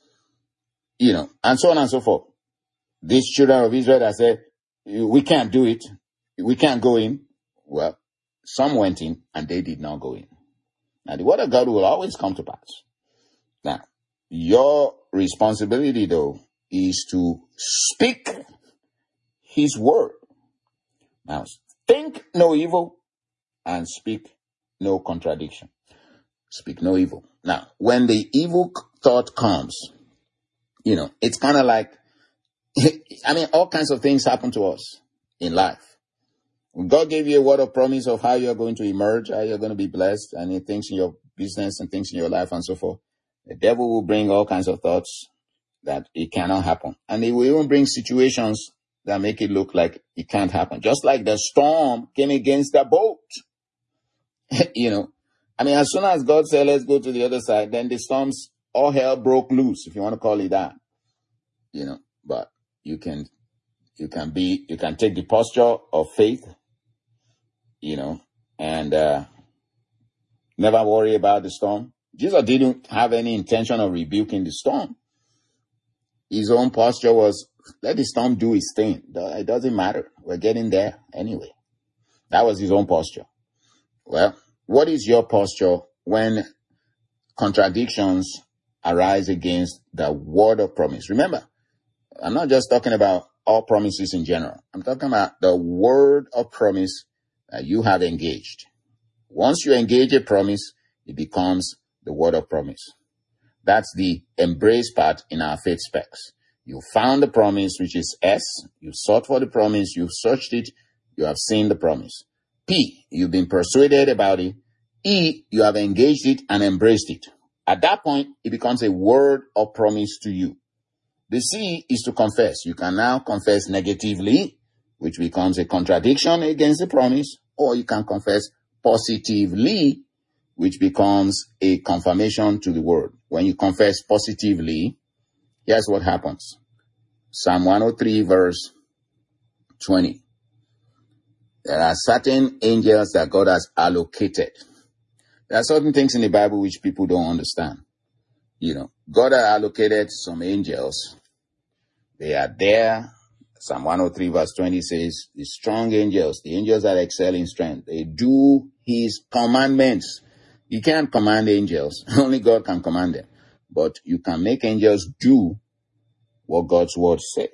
Speaker 1: You know, and so on and so forth. These children of Israel that said, we can't do it. We can't go in. Well, some went in and they did not go in. Now, the word of God will always come to pass. Now, your responsibility, though, is to speak his word. Now, think no evil and speak no contradiction. Speak no evil. Now, when the evil thought comes, you know, it's kind of like, I mean, all kinds of things happen to us in life. God gave you a word of promise of how you're going to emerge, how you're going to be blessed, and things in your business and things in your life and so forth. The devil will bring all kinds of thoughts that it cannot happen. And he will even bring situations that make it look like it can't happen. Just like the storm came against the boat. You know, I mean, as soon as God said, let's go to the other side, then the storms, all hell broke loose, if you want to call it that. You know, but you can, you can be, you can take the posture of faith, you know, and uh, never worry about the storm. Jesus didn't have any intention of rebuking the storm. His own posture was, let the storm do its thing. It doesn't matter. We're getting there anyway. That was his own posture. Well, what is your posture when contradictions arise against the word of promise? Remember, I'm not just talking about all promises in general. I'm talking about the word of promise that you have engaged. Once you engage a promise, it becomes the word of promise. That's the embrace part in our faith specs. You found the promise, which is S. You sought for the promise. You've searched it. You have seen the promise. P, you've been persuaded about it. E, you have engaged it and embraced it. At that point, it becomes a word of promise to you. The C is to confess. You can now confess negatively, which becomes a contradiction against the promise, or you can confess positively, which becomes a confirmation to the word. When you confess positively, here's what happens. Psalm one oh three, verse twenty. There are certain angels that God has allocated. There are certain things in the Bible which people don't understand. You know, God has allocated some angels. They are there. Psalm one oh three, verse twenty says, the strong angels, the angels that excel in strength, they do his commandments. You can't command angels. Only God can command them. But you can make angels do what God's word says.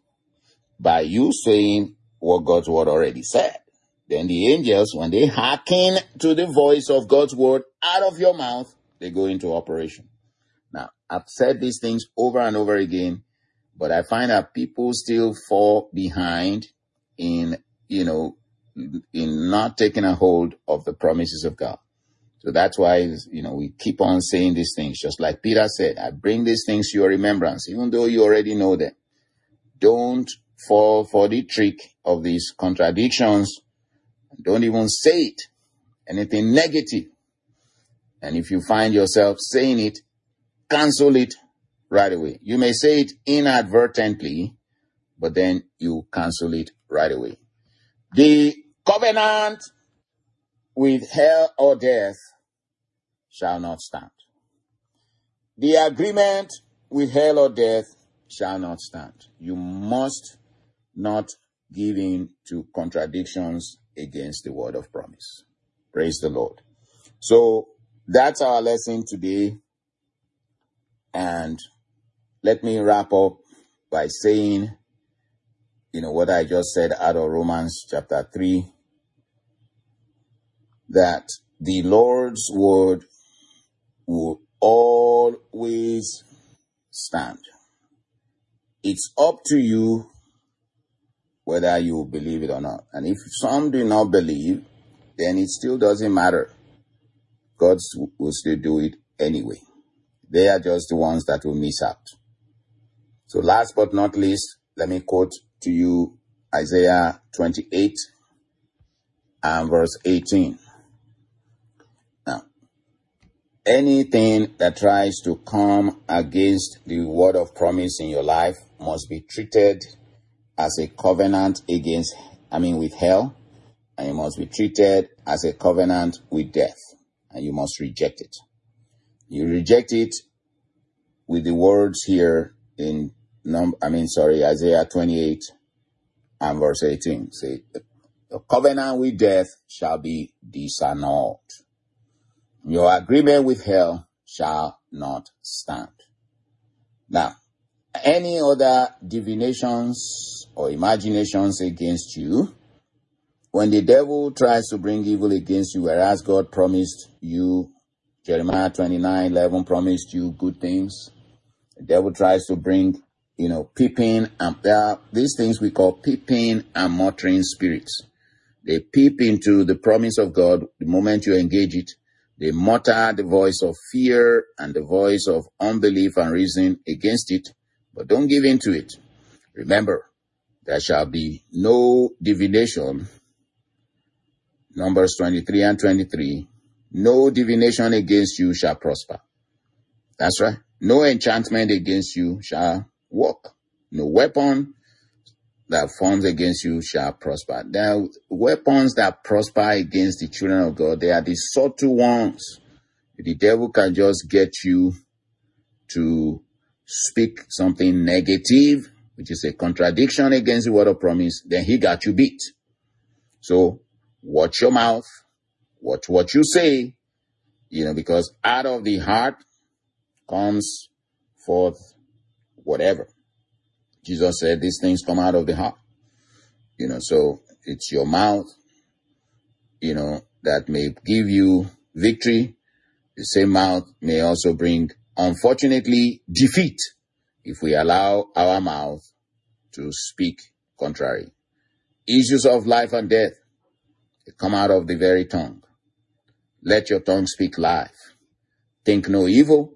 Speaker 1: By you saying what God's word already said. Then the angels, when they hearken to the voice of God's word out of your mouth, they go into operation. Now, I've said these things over and over again, But I find that people still fall behind in, you know, in not taking a hold of the promises of God. So that's why, you know, we keep on saying these things. Just like Peter said, I bring these things to your remembrance, even though you already know them. Don't fall for the trick of these contradictions. Don't even say it, anything negative. And if you find yourself saying it, cancel it right away. You may say it inadvertently, but then you cancel it right away. The covenant with hell or death shall not stand. The agreement with hell or death shall not stand. You must not give in to contradictions against the word of promise. Praise the Lord. So that's our lesson today. And let me wrap up by saying, you know, what I just said out of Romans chapter three, that the Lord's word will always stand. It's up to you whether you believe it or not. And if some do not believe, then it still doesn't matter. God will still do it anyway. They are just the ones that will miss out. So last but not least, let me quote to you Isaiah twenty-eight and verse eighteen. Now, anything that tries to come against the word of promise in your life must be treated as a covenant against, I mean, with hell, and it must be treated as a covenant with death, and you must reject it. You reject it with the words here in, num- I mean, sorry, Isaiah twenty-eight and verse eighteen. Say, the covenant with death shall be disannulled. Your agreement with hell shall not stand. Now, any other divinations or imaginations against you, when the devil tries to bring evil against you, whereas God promised you, Jeremiah twenty-nine eleven promised you good things, the devil tries to bring, you know, peeping, and there are these things we call peeping and muttering spirits. They peep into the promise of God the moment you engage it. They mutter the voice of fear and the voice of unbelief and reason against it, but don't give in to it. Remember, there shall be no divination, Numbers twenty-three and twenty-three, no divination against you shall prosper. That's right. No enchantment against you shall work. No weapon that forms against you shall prosper. There are weapons that prosper against the children of God. They are the subtle ones. The devil can just get you to speak something negative, which is a contradiction against the word of promise. Then he got you beat. So watch your mouth. Watch what you say. You know, because out of the heart comes forth whatever. Jesus said these things come out of the heart. You know, so it's your mouth, you know, that may give you victory. The same mouth may also bring, unfortunately, defeat if we allow our mouth to speak contrary. Issues of life and death, they come out of the very tongue. Let your tongue speak life. Think no evil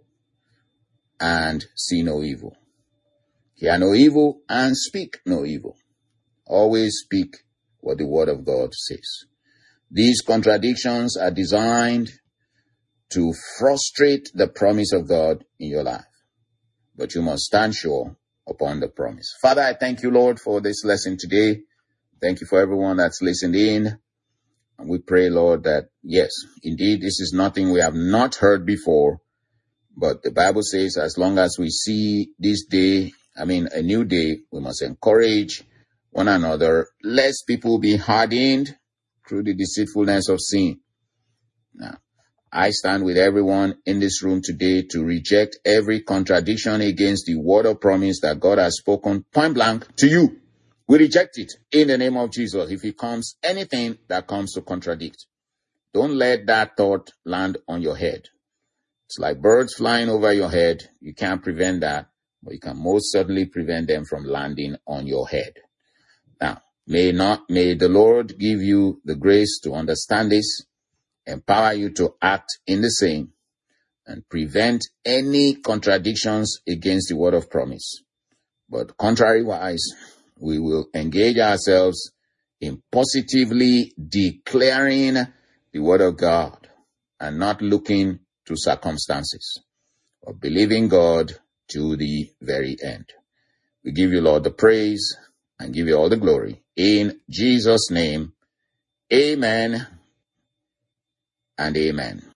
Speaker 1: and see no evil. Hear no evil and speak no evil. Always speak what the word of God says. These contradictions are designed to frustrate the promise of God in your life. But you must stand sure upon the promise. Father, I thank you, Lord, for this lesson today. Thank you for everyone that's listened in. And we pray, Lord, that yes, indeed, this is nothing we have not heard before. But the Bible says as long as we see this day, I mean, a new day, we must encourage one another, lest people be hardened through the deceitfulness of sin. Now, I stand with everyone in this room today to reject every contradiction against the word of promise that God has spoken point blank to you. We reject it in the name of Jesus. If it comes, anything that comes to contradict, don't let that thought land on your head. It's like birds flying over your head. You can't prevent that, but you can most certainly prevent them from landing on your head. Now, may not, may the Lord give you the grace to understand this, empower you to act in the same, and prevent any contradictions against the word of promise. But contrariwise, we will engage ourselves in positively declaring the word of God and not looking to circumstances, but believing God to the very end. We give you, Lord, the praise and give you all the glory. In Jesus' name, amen and amen.